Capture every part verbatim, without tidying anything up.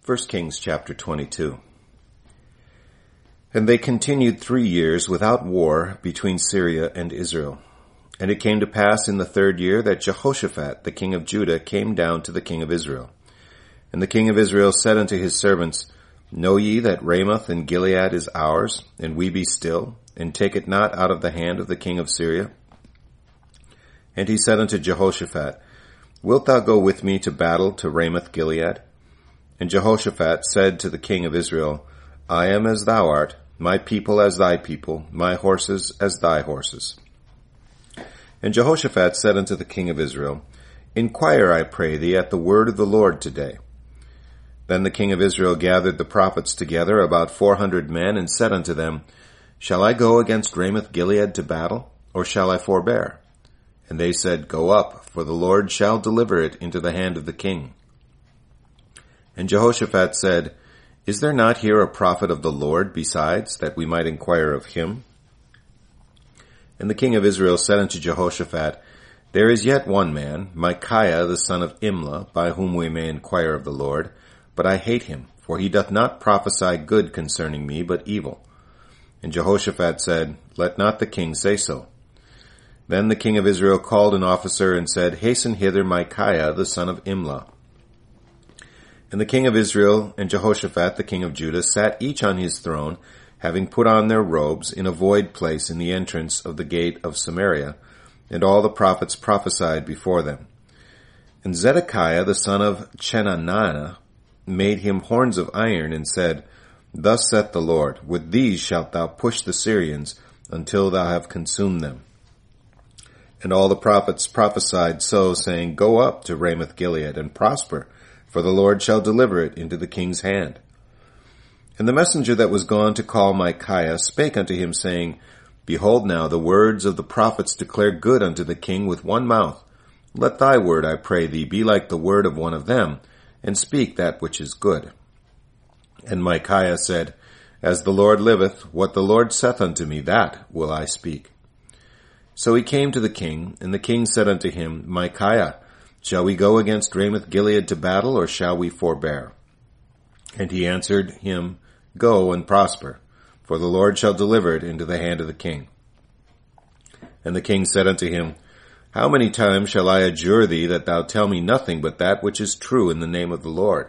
First Kings chapter twenty-two. And they continued three years without war between Syria and Israel. And it came to pass in the third year that Jehoshaphat the king of Judah came down to the king of Israel. And the king of Israel said unto his servants, Know ye that Ramoth in Gilead is ours, and we be still, and take it not out of the hand of the king of Syria? And he said unto Jehoshaphat, Wilt thou go with me to battle to Ramoth Gilead? And Jehoshaphat said to the king of Israel, I am as thou art, my people as thy people, my horses as thy horses. And Jehoshaphat said unto the king of Israel, Inquire, I pray thee, at the word of the Lord today. Then the king of Israel gathered the prophets together, about four hundred men, and said unto them, Shall I go against Ramoth Gilead to battle, or shall I forbear? And they said, Go up, for the Lord shall deliver it into the hand of the king. And Jehoshaphat said, Is there not here a prophet of the Lord besides, that we might inquire of him? And the king of Israel said unto Jehoshaphat, There is yet one man, Micaiah the son of Imlah, by whom we may inquire of the Lord, but I hate him, for he doth not prophesy good concerning me, but evil. And Jehoshaphat said, Let not the king say so. Then the king of Israel called an officer and said, Hasten hither Micaiah the son of Imlah. And the king of Israel and Jehoshaphat the king of Judah sat each on his throne, having put on their robes, in a void place in the entrance of the gate of Samaria, and all the prophets prophesied before them. And Zedekiah the son of Chenaanah made him horns of iron, and said, Thus saith the Lord, With these shalt thou push the Syrians, until thou have consumed them. And all the prophets prophesied so, saying, Go up to Ramoth Gilead, and prosper, for the Lord shall deliver it into the king's hand. And the messenger that was gone to call Micaiah spake unto him, saying, Behold now, the words of the prophets declare good unto the king with one mouth. Let thy word, I pray thee, be like the word of one of them, and speak that which is good. And Micaiah said, As the Lord liveth, what the Lord saith unto me, that will I speak. So he came to the king, and the king said unto him, Micaiah, shall we go against Ramoth Gilead to battle, or shall we forbear? And he answered him, Go and prosper, for the Lord shall deliver it into the hand of the king. And the king said unto him, How many times shall I adjure thee that thou tell me nothing but that which is true in the name of the Lord?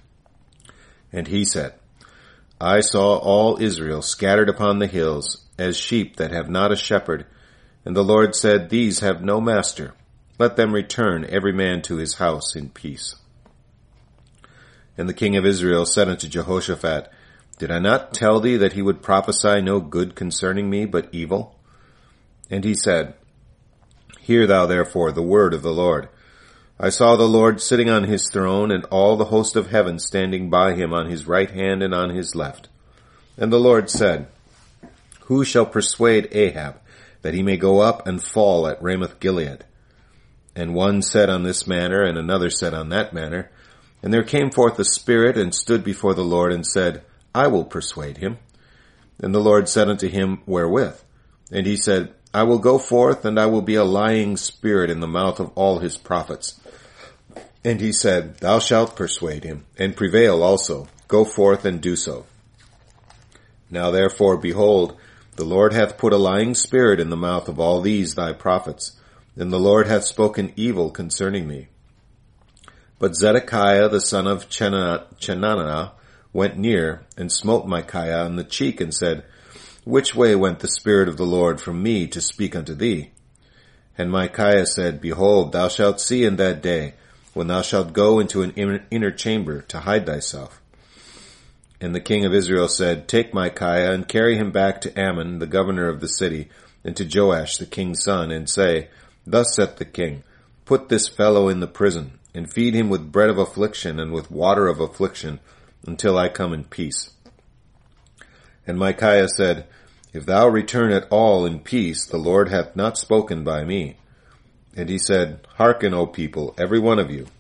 And he said, I saw all Israel scattered upon the hills, as sheep that have not a shepherd, and the Lord said, These have no master. Let them return every man to his house in peace. And the king of Israel said unto Jehoshaphat, Did I not tell thee that he would prophesy no good concerning me, but evil? And he said, Hear thou therefore the word of the Lord. I saw the Lord sitting on his throne, and all the host of heaven standing by him on his right hand and on his left. And the Lord said, Who shall persuade Ahab, that he may go up and fall at Ramoth Gilead? And one said on this manner, and another said on that manner. And there came forth a spirit, and stood before the Lord, and said, I will persuade him. And the Lord said unto him, Wherewith? And he said, I will go forth, and I will be a lying spirit in the mouth of all his prophets. And he said, Thou shalt persuade him, and prevail also. Go forth and do so. Now therefore, behold, the Lord hath put a lying spirit in the mouth of all these thy prophets, and the Lord hath spoken evil concerning me. But Zedekiah the son of Chenaanah went near, and smote Micaiah on the cheek, and said, Which way went the Spirit of the Lord from me to speak unto thee? And Micaiah said, Behold, thou shalt see in that day, when thou shalt go into an inner chamber to hide thyself. And the king of Israel said, Take Micaiah, and carry him back to Ammon, the governor of the city, and to Joash the king's son, and say, Thus saith the king, Put this fellow in the prison, and feed him with bread of affliction and with water of affliction, until I come in peace. And Micaiah said, If thou return at all in peace, the Lord hath not spoken by me. And he said, Hearken, O people, every one of you.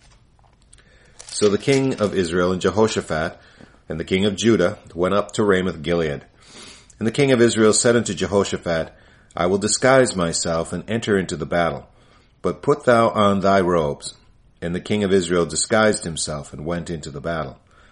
So the king of Israel and Jehoshaphat and the king of Judah went up to Ramoth Gilead. And the king of Israel said unto Jehoshaphat, I will disguise myself and enter into the battle, but put thou on thy robes. And the king of Israel disguised himself and went into the battle.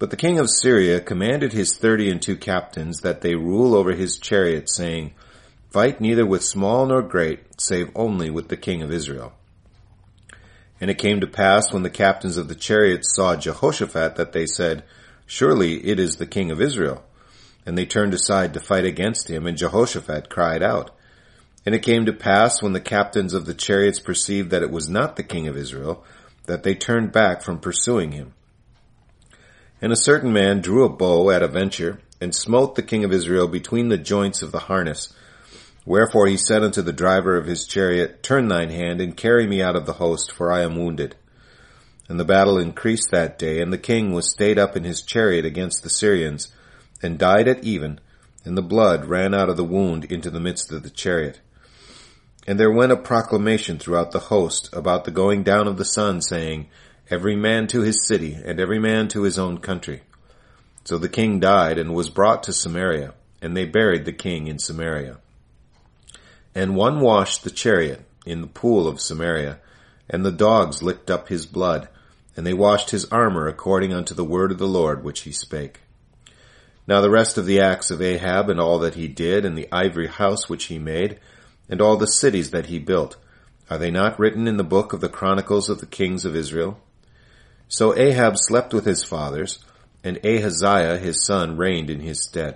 But the king of Syria commanded his thirty and two captains that they rule over his chariots, saying, Fight neither with small nor great, save only with the king of Israel. And it came to pass, when the captains of the chariots saw Jehoshaphat, that they said, Surely it is the king of Israel. And they turned aside to fight against him, and Jehoshaphat cried out. And it came to pass, when the captains of the chariots perceived that it was not the king of Israel, that they turned back from pursuing him. And a certain man drew a bow at a venture, and smote the king of Israel between the joints of the harness. Wherefore he said unto the driver of his chariot, Turn thine hand, and carry me out of the host, for I am wounded. And the battle increased that day, and the king was stayed up in his chariot against the Syrians, and died at even, and the blood ran out of the wound into the midst of the chariot. And there went a proclamation throughout the host about the going down of the sun, saying, Every man to his city, and every man to his own country. So the king died, and was brought to Samaria, and they buried the king in Samaria. And one washed the chariot in the pool of Samaria, and the dogs licked up his blood, and they washed his armor according unto the word of the Lord which he spake. Now the rest of the acts of Ahab, and all that he did, and the ivory house which he made, and all the cities that he built, are they not written in the book of the chronicles of the kings of Israel? So Ahab slept with his fathers, and Ahaziah his son reigned in his stead.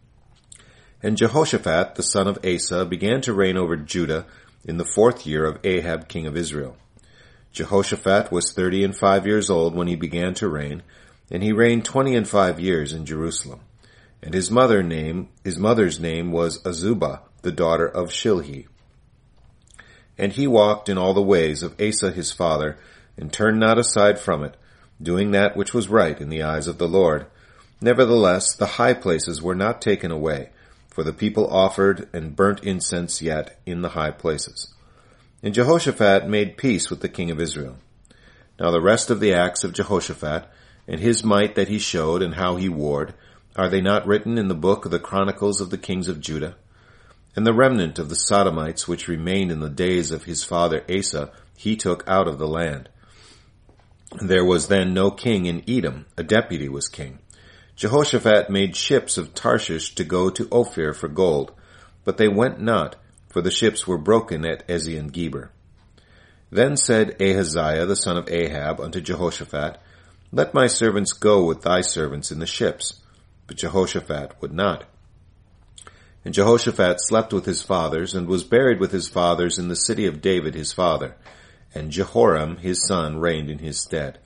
And Jehoshaphat the son of Asa began to reign over Judah in the fourth year of Ahab king of Israel. Jehoshaphat was thirty and five years old when he began to reign, and he reigned twenty and five years in Jerusalem. And his mother name, his mother's name was Azubah, the daughter of Shilhi. And he walked in all the ways of Asa his father, and turned not aside from it, doing that which was right in the eyes of the Lord. Nevertheless, the high places were not taken away, for the people offered and burnt incense yet in the high places. And Jehoshaphat made peace with the king of Israel. Now the rest of the acts of Jehoshaphat, and his might that he showed, and how he warred, are they not written in the book of the chronicles of the kings of Judah? And the remnant of the Sodomites which remained in the days of his father Asa, he took out of the land. There was then no king in Edom, a deputy was king. Jehoshaphat made ships of Tarshish to go to Ophir for gold, but they went not, for the ships were broken at Ezion-Geber. Then said Ahaziah the son of Ahab unto Jehoshaphat, Let my servants go with thy servants in the ships. But Jehoshaphat would not. And Jehoshaphat slept with his fathers, and was buried with his fathers in the city of David his father, and Jehoram his son reigned in his stead.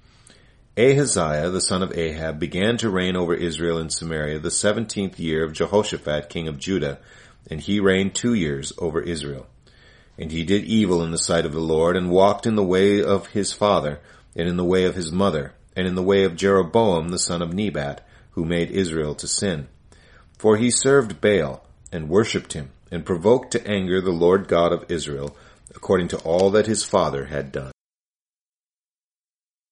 Ahaziah the son of Ahab began to reign over Israel in Samaria the seventeenth year of Jehoshaphat king of Judah, and he reigned two years over Israel. And he did evil in the sight of the Lord, and walked in the way of his father, and in the way of his mother, and in the way of Jeroboam the son of Nebat, who made Israel to sin. For he served Baal, and worshipped him, and provoked to anger the Lord God of Israel, according to all that his father had done.